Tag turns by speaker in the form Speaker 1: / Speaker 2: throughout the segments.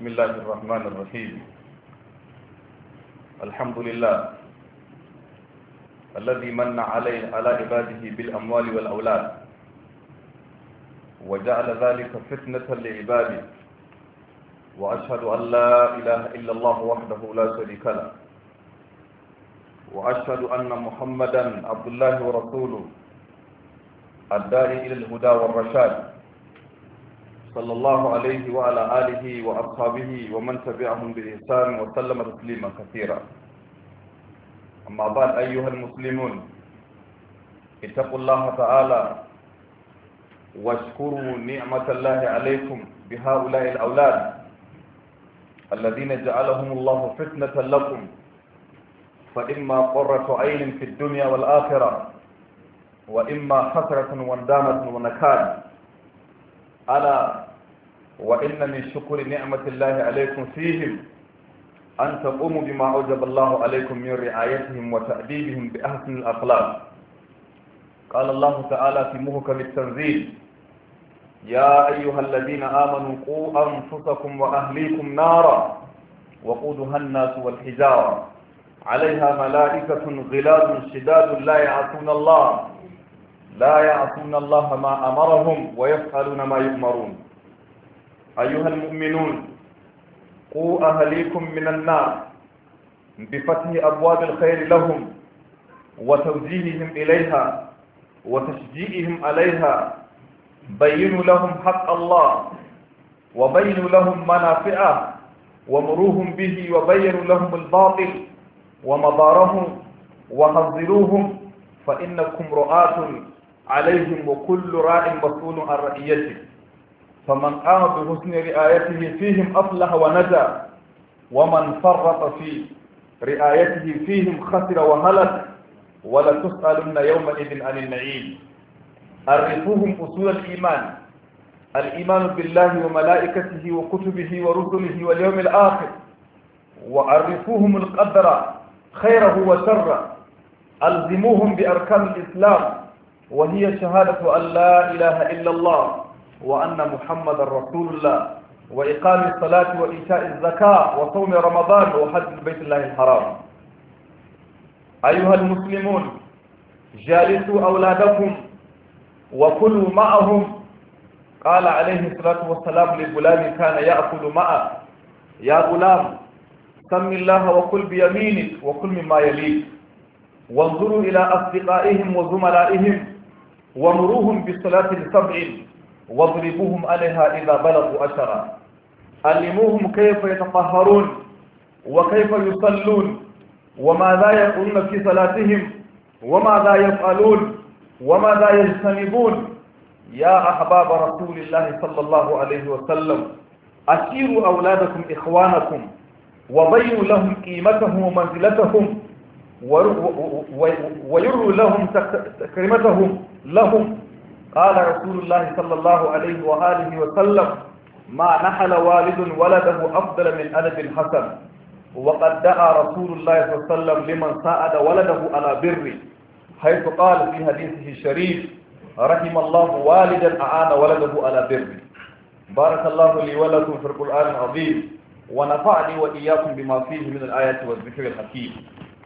Speaker 1: بسم الله الرحمن الرحيم. الحمد لله الذي من على عباده بالأموال والأولاد وجعل ذلك فتنة لعباده، وأشهد أن لا إله إلا الله وحده لا شريك له، وأشهد أن محمدا عبد الله ورسوله الداعي إلى الهدى والرشاد، صلى الله عليه وعلى آله وأصحابه ومن تبعهم بإحسان وسلم تسليما كثيرا. أما بعد، أيها المسلمون، اتقوا الله تعالى واشكروا نعمة الله عليكم بهؤلاء الأولاد الذين جعلهم الله فتنة لكم، فإما قرة عين في الدنيا والآخرة، وإما حسرة وندامة ونكال. ألا وإن من شكر نعمة الله عليكم فيهم أن تقوموا بما أوجب الله عليكم من رعايتهم وتأديبهم بأحسن الأخلاق. قال الله تعالى في محكم التنزيل: يا أيها الذين آمنوا قوا أنفسكم وأهليكم نارا وقودها الناس والحجارة عليها ملائكة غلاظ شداد لا يعصون الله ما أمرهم ويفعلون ما يؤمرون. أيها المؤمنون، قوا أهليكم من النار بفتح أبواب الخير لهم وتوجيههم إليها وتشجيعهم عليها. بينوا لهم حق الله وبينوا لهم منافعه ومروهم به، وبينوا لهم الباطل ومضاره وحذروهم، فإنكم رعاة عليهم وكل راع مسؤول عن رعيته. فمن قام بحسن رعايته فيهم أفلح ونجا، ومن فرط في رعايته فيهم خسر وهلك، ولتسألن يومئذ عن النعيم. عرفوهم أصول الإيمان بالله وملائكته وكتبه ورسله واليوم الآخر، وعرفوهم القدر خيره وشره. ألزموهم بأركان الإسلام، وهي شهادة أن لا إله إلا الله وأن محمد رسول الله، وإقام الصلاة وإيتاء الزكاة وصوم رمضان وحج بيت الله الحرام. أيها المسلمون، جالسوا أولادكم وكلوا معهم. قال عليه الصلاة والسلام لغلام كان يأكل معه: يا غلام، سم الله وكل بيمينك وكل مما يليك. وانظروا إلى أصدقائهم وزملائهم ومروهم بالصلاة ل7 واضربوهم عليها إذا بلغوا 10. علموهم كيف يتطهرون وكيف يصلون وماذا يقولون في صلاتهم وماذا يفعلون وماذا يجتنبون. يا أحباب رسول الله صلى الله عليه وسلم، أشيروا أولادكم إخوانكم وبينوا لهم قيمتهم ومنزلتهم، ويروا لهم تكريمتهم لهم. قال رسول الله صلى الله عليه وآله وسلم: ما نحل والد ولده أفضل من أدب الحسن. وقد دعا رسول الله صلى الله عليه وسلم لمن ساعد ولده على بره، حيث قال في حديثه الشريف: رحم الله والدا أعان ولده على بره. بارك الله لي ولكم في القرآن العظيم، ونفعني وإياكم بما فيه من الآيات والذكر الحكيم.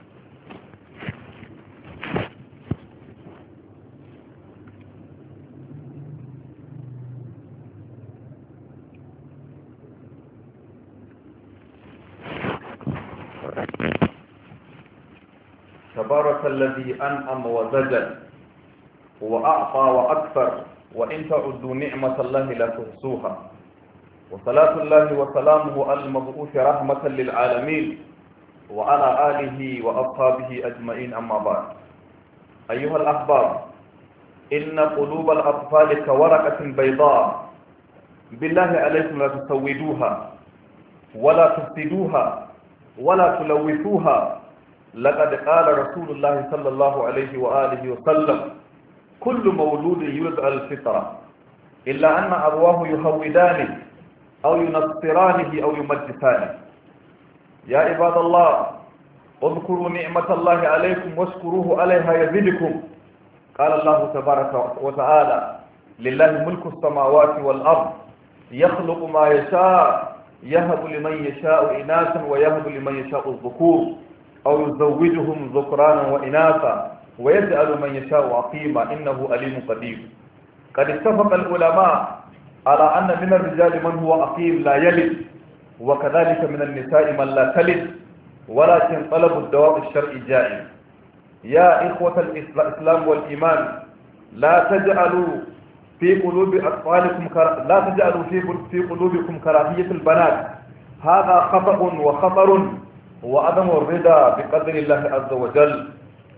Speaker 1: تبارك الذي أنعم وزجل وأعطى وأكثر، وإن تعدوا نعمة الله لا تحصوها. وصلاة الله وسلامه على المبعوث رحمة للعالمين وعلى آله وأصحابه أجمعين. أما بعد، أيها الأحباب، إن قلوب الأطفال كورقة بيضاء، بالله عليكم لا تسودوها ولا تفسدوها ولا تلوثوها. لقد قال رسول الله صلى الله عليه وآله وسلم: كل مولود يولد على الفطرة، إلا أن أبواه يهودانه أو ينصرانه أو يمجسانه. يا عباد الله، اذكروا نعمة الله عليكم واشكروه عليها يزدكم. قال الله تبارك وتعالى: لله ملك السماوات والأرض يخلق ما يشاء يهب لمن يشاء إناثا ويهب لمن يشاء الذكور أو يزوجهم ذكرانا وإناثا ويجعل من يشاء عقيما إنه أليم قدير. قد اتفق العلماء على أن من الرجال من هو عقيم لا يلد، وكذلك من النساء من لا تلد، ولكن طلب الدواء الشرعي جائز. يا إخوة الإسلام والإيمان، لا تجعلوا في قلوبكم كراهية البنات، هذا خطأ وخطر وعدم الرضا بقدر الله عز وجل.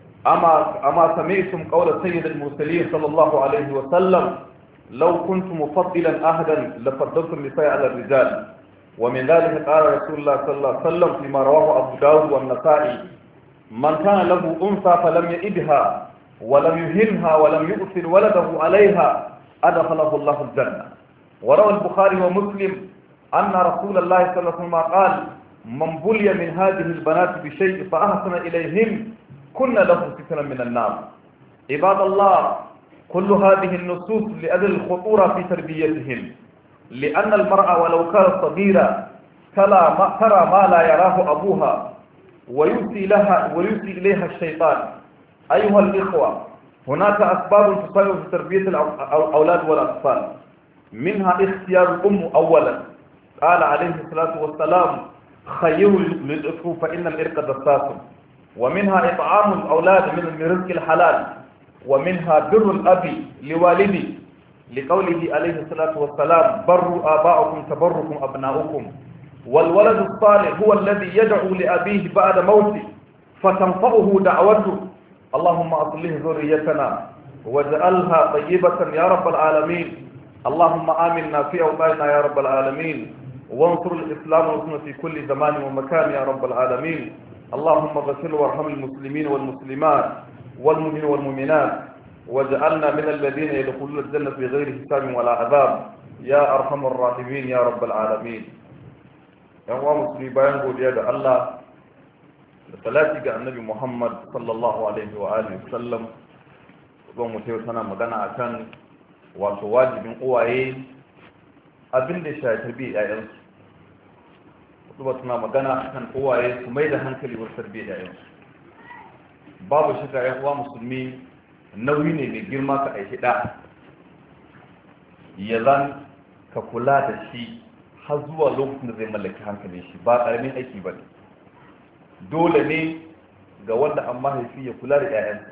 Speaker 1: أما سمعتم قول سيد المرسلين صلى الله عليه وسلم: لو كنت مفضلا أحدا لفضلت النساء على الرجال. ومن ذلك قال رسول الله صلى الله عليه وسلم فيما رواه أبو داود والنسائي: من كان له أنثى فلم يئدها ولم يهنها ولم يؤثر ولده عليها أدخله الله الجنة. وروى البخاري ومسلم أن رسول الله صلى الله عليه وسلم قال: من بلي من هذه البنات بشيء فأحسن إليهن كن له سترا من النار. عباد الله، كل هذه النصوص لأجل الخطورة في تربيتهم، لأن المرأة ولو كانت صغيرة ترى ما لا يراه أبوها ويؤتي إليها الشيطان. أيها الإخوة، هناك أسباب تساعد في تربية الأولاد والأطفال، منها اختيار الأم أولا. قال عليه الصلاة والسلام: خيروا للأسر فإن الإرق دساس. ومنها إطعام الأولاد من رزق الحلال. ومنها بر الأب لوالده، لقوله عليه الصلاة والسلام: بروا آباءكم تبركم أبناؤكم. والولد الصالح هو الذي يدعو لأبيه بعد موته فتنفعه دعوته. اللهم أصلح ذريتنا واجعلها طيبة يا رب العالمين. اللهم آمنا في أوطاننا يا رب العالمين، وانصر الإسلام والسنة في كل زمان ومكان يا رب العالمين. اللهم اغفر وارحم المسلمين والمسلمات والمؤمنين والمؤمنات، واجعلنا من الذين يدخلون الجنة بغير حساب ولا عذاب يا أرحم الراحمين يا رب العالمين. yan uwa musulmi, bayan godiya da Allah da salati ga annabi Muhammad sallallahu alaihi wa alihi sallam, don mutum tana magana akan wato wajibin uwaye abin da ya tarbiyyar ƴaƴansu. Kuma tana magana akan uwaye su mai da hankali wurin tarbiyyar ƴaƴansu. Babu shakka ƴan uwa musulmi, nauyi ne mai girma ka aiki da ya zan ka kula da shi har zuwa lokacin da zai mallaki hankalin shi. Ba ƙaramin aiki ba ne. Dole ne ga wanda an mahaifi ya kula da 'ya'yansa.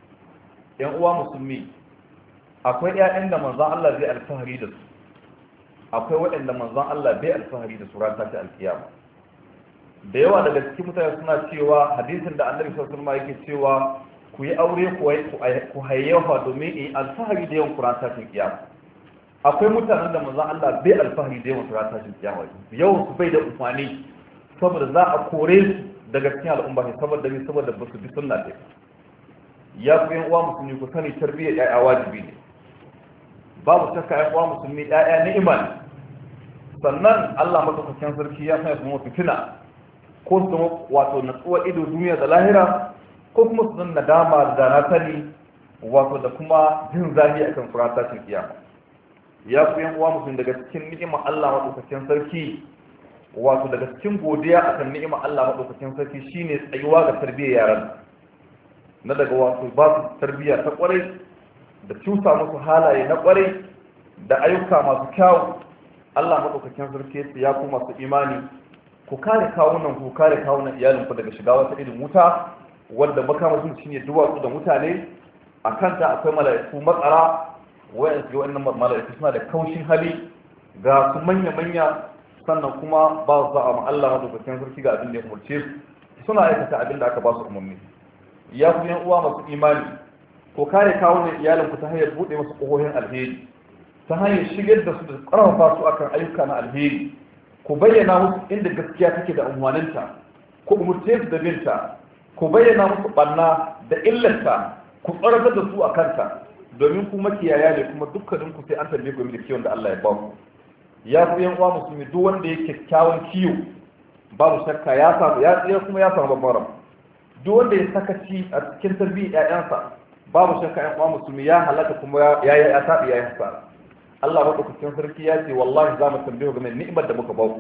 Speaker 1: 'Yan uwa musulmi, akwai 'ya'yan da manzon Allah zai alfahari da su, akwai waɗanda manzon Allah bai alfahari da su ran tashi alkiyama. Da yawa daga cikin mutane suna cewa hadisin da annabi sallallahu alaihi wasallam yake cewa ku yi aure ku hayyafa domin in alfahari da yawan kuran tashin kiyama. Akwai mutanen da manzon Allah bai alfahari da yawan kuran tashin kiyama, yawan su bai da amfani, saboda za a kore su daga cikin al'umma ne saboda ba su bi sunna ce. Ya ku yan uwa musulmi, ku sani tarbiyyar ƴaƴa wajibi ne. Babu shakka ƴan uwa musulmi, ƴaƴa ni'ima ne. Sannan Allah madaukakin sarki ya sanya su fitina, ko su zama wato natsuwa ido duniya da lahira, ko kuma su zan nadama da na sani wato da kuma jin zafi akan kuran tashin kiyama. Ya ku yan uwa musulmi, daga cikin ni'imar Allah madaukakin sarki, wato daga cikin godiya akan ni'imar Allah madaukakin sarki shine tsayuwa ga tarbiyyar yaran, na daga wato ba su tarbiyya ta kwarai da cusa musu halaye na kwarai da ayyuka masu kyau. Allah madaukakin sarki ya ku masu imani, ku kare kawunan ku kare kawunan iyalinku daga shiga wata irin wuta wanda makamashin shine duwatsu da mutane. A kanta akwai mala'iku matsara, wayannan mala'iku suna da kaushin hali, ga su manya-manya, sannan kuma ba su za'a ma Allah madaukakin sarki ga abin da ya umarce su, suna aikata abin da aka ba su umarni. Ya ku yan uwa masu imani, ko kare kawunan iyalinku ta hanyar buɗe masu ƙohohin alheri, ta hanyar shigar da su da ƙarfafa su akan ayyuka na alheri, ku bayyana musu inda gaskiya take da umarninta, ku umurce su da binta, ku bayyana musu ɓanna da illarta, ku tsoratar da su a kanta, domin ku makiyaya ne kuma dukkanin ku sai an tambaye ku da kiwon da Allah ya ba ku. Ya ku yan uwa musulmi, duk wanda yake kyakkyawan kiwo babu shakka ya samu ya tsira kuma ya samu babban rabu. Duk wanda ya sakaci a cikin tarbiyyar ƴaƴansa babu shakka yan uwa musulmi ya halaka kuma ya tabi ya hasara. Allah madaukakin sarki ya ce wallahi za mu tambaye game ni'imar da muka ba ku.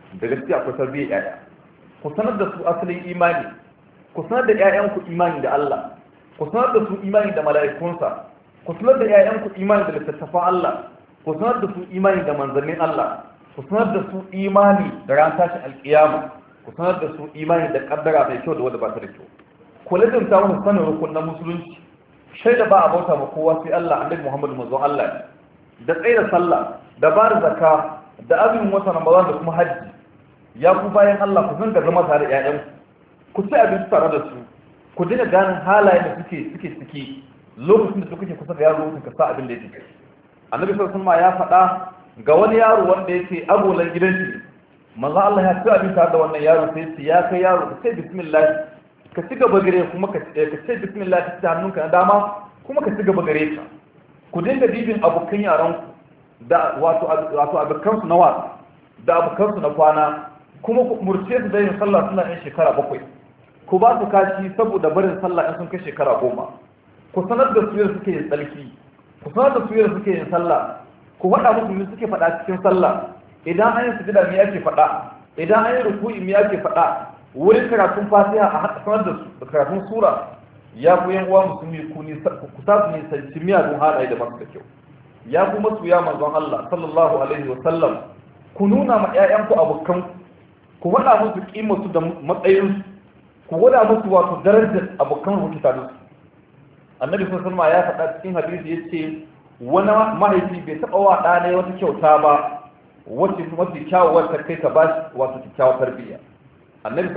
Speaker 1: da gaskiya akwai tarbiyyar yaya. Ku sanar da su asalin imani, ku sanar da ƴaƴanku imani da Allah, ku sanar da su imani da mala'ikunsa, ku sanar da ƴaƴanku imani da littattafan Allah, ku sanar da su imani da manzannin Allah, ku sanar da su imani da ran tashin alƙiyama, ku sanar da su imani da kaddara mai kyau da wanda ba ta da kyau. Ku lazimta musu sanin rukunin musulunci, shaida ba a bauta ma kowa sai Allah, annabi Muhammadu manzon Allah, da tsaida sallah, da ba da zakka, da azumin watan Ramadan da kuma hajji. Ya ku bayan Allah ku zanga zama tare da ƴaƴanku, ku ci abinci tare da su, ku dinga ganin halayen da suke ciki lokacin da kuke kusa da yaro ka sa abin da yake. Annabi sallallahu alaihi wasallam ya faɗa ga wani yaro wanda yake agolan gidan shi, manzo Allah ya ci abin tare da wannan yaro sai ya kai yaro ka ce bismillah, ka ci gaba gare kuma ka ce bismillah ka ci hannunka na dama kuma ka ci gaba gare ka. Ku dinga bibin abokan yaranku da wato abokan su na wasa da abokan su na kwana, kuma ku murce su da yin sallah suna yin shekara 7. Ku ba su kashi saboda barin sallah in sun kai shekara 10. Ku sanar da su yadda suke yin tsarki, ku sanar da su yadda suke yin sallah, ku faɗa musu me suke faɗa cikin sallah. Idan an yi sujada me yake faɗa, idan an yi ruku'i me yake faɗa, wurin karatun fatiha a haɗa sanar da su da karatun sura. Ya ku yan uwa musulmi ku sa su nisanci miyagun halaye da masu da kyau. Ya ku masoya manzon Allah sallallahu alaihi wa sallam, ku nuna ma 'ya'yanku abokanku, ku faɗa musu ƙimarsu da matsayinsu, ku gwada musu wato darajar abokan rubutu tare su. Annabi sallallahu alaihi ya faɗa cikin hadisi yace wani mahaifi bai taɓa wa ɗa ne wata kyauta ba wacce mafi kyawawar ta kai ka bashi wato kyakkyawar tarbiyya. Annabi